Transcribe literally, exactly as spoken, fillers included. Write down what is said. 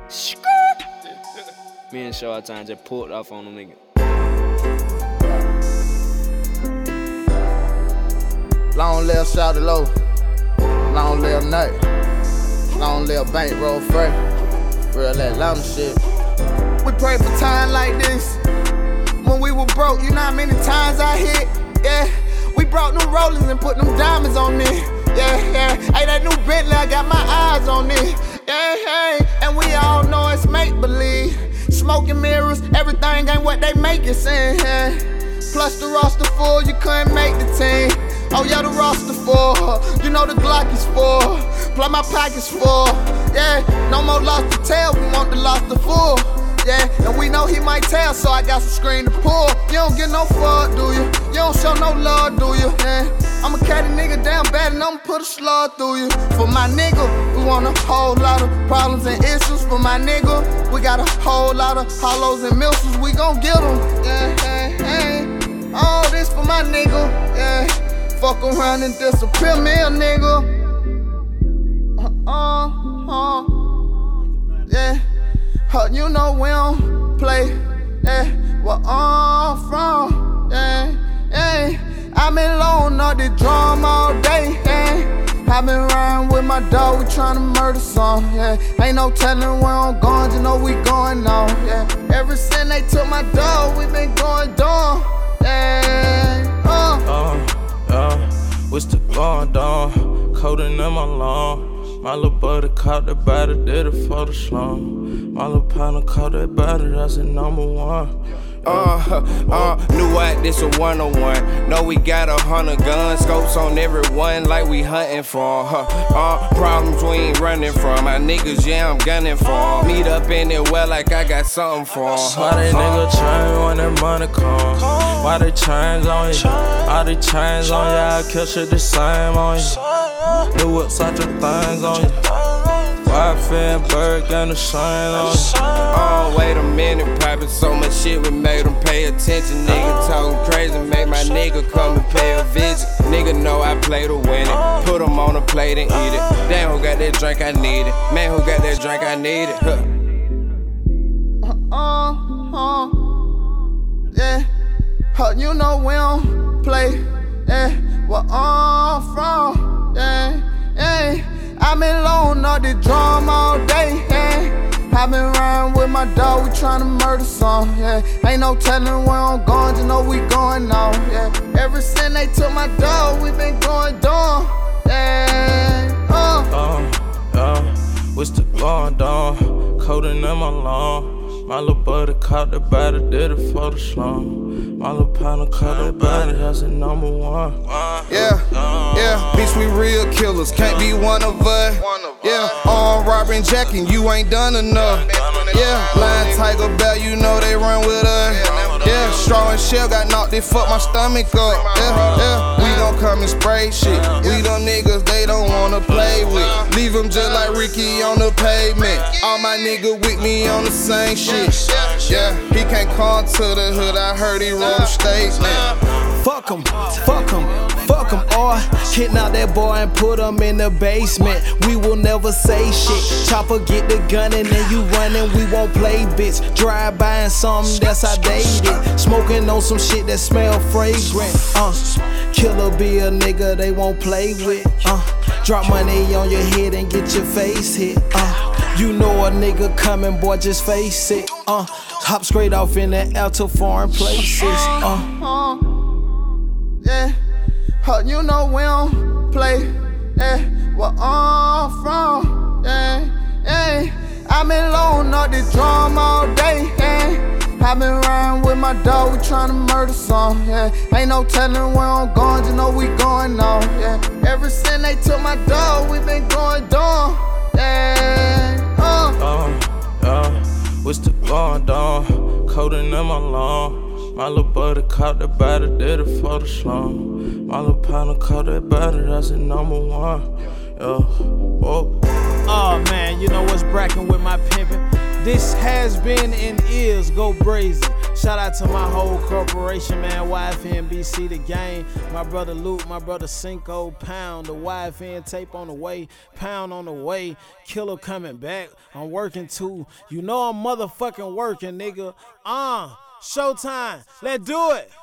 Me and Short Time just pulled off on them niggas. Long live Shawty Low, long live Nut, long live Bankroll Frey, real Atlanta shit. We pray for time like this. When we were broke, you know how many times I hit? Yeah, we brought new rollers and put them diamonds on me. Yeah, yeah, hey, that new Bentley, I got my eyes on it. Yeah, hey, and we all know it's make-believe. Smoking mirrors, everything ain't what they make it seem. Yeah. Plus the roster full, you couldn't make the team. Oh yeah, the roster full, you know the Glock is full. Plus my pockets full, yeah. No more lost to tell, we want the lost to full. Yeah, and we know he might tell, so I got some screen to pull. You don't get no fuck, do you? You don't show no love, do you? Yeah. I'ma cat a nigga down bad and I'ma put a slug through you. For my nigga, we want a whole lot of problems and issues. For my nigga, we got a whole lot of hollows and missiles. We gon' get them, yeah, hey, hey. All this for my nigga, yeah. Fuck around and disappear me a nigga. Uh, uh, uh, yeah. Uh, you know we don't play, yeah. Where I'm from, yeah, yeah. I been loading up the drum all day, yeah. I been riding with my dog, we tryna murder some, yeah. Ain't no telling where I'm going, you know we going on, yeah. Ever since they took my dog, we been going down, yeah. Uh, uh, uh, what's the going down? Coding in my lawn. My little buddy caught that body, did it for the slum. My little partner caught that body, that's the number one. Uh, uh, new what, this a one oh one. Know we got a hundred guns, scopes on everyone like we hunting for. Huh. Uh, problems we ain't running from. My niggas, yeah, I'm gunning for. Meet up in it well like I got something for. Why they nigga change when that money come? Why they change on you? All they change on you, I kill shit the same on you. New what such a things on you. Why fan bird got the shine on you? Oh, wait a minute, poppin' so much shit we made them pay attention. Nigga talking crazy, make my nigga come and pay a visit. Nigga know I play to win it. Put him on a plate and eat it. Damn, who got that drink I need it? Man, who got that drink I need it? Huh. Uh, uh, yeah. Uh, you know we don't play, yeah. Where I'm from, yeah, yeah. I been loading up the drum all day, yeah. I been riding with my dog, we tryna murder some, yeah. Ain't no telling where I'm going, you know we going on, yeah. Ever since they took my dog, we been going down, yeah. Uh, uh, uh, what's the going down? Coding in my lawn. My little buddy caught the body, did it for the slum. My little partner caught that body, that's the number one. Yeah, yeah, bitch, we real killers, can't be one of us. Yeah, armed robbery and jacking, you ain't done enough. Yeah, Lion, Tiger, Bear, you know they run with us. Yeah, Straw and Shell got knocked, they fuck my stomach up. Yeah, yeah, we gon' come and spray shit. We them niggas they don't wanna play with. Leave them just like Ricky on the pavement. All my niggas with me on the same shit. Yeah, he can't come to the hood, I heard he wrote a statement. Fuck him, fuck him, fuck him, or kidnap that boy and put him in the basement. We will never say shit. Chopper get the gun and then you running, we won't play, bitch. Drive by and something that's outdated. Smoking on some shit that smell fragrant. Uh, killer be a nigga they won't play with. Uh, drop money on your head and get your face hit. Uh, you know a nigga coming, boy, just face it. Uh, hop straight off in the air to foreign places. Uh. Yeah, uh, you know we don't play, yeah. Where I'm from, yeah, yeah. I been loading up the drum all day, yeah. I been riding with my dog, we tryna murder some, yeah. Ain't no telling where I'm going, you know we going on, yeah. Ever since they took my dog, we been going down, yeah. Uh, uh, uh, what's the going down? Coding in my lawn. My little buddy caught that body, did it for the slum. My little partner caught that body, that's the number one. Yeah, whoa. Oh man, you know what's brackin' with my pimpin'? This has been and is Go Brazy. Shout out to my whole corporation, man. Y F N B C, the game. My brother Luke, my brother Cinco, Pound. The Y F N tape on the way, Pound on the way. Killer coming back. I'm working too. You know I'm motherfucking working, nigga. Uh, showtime. Let's do it.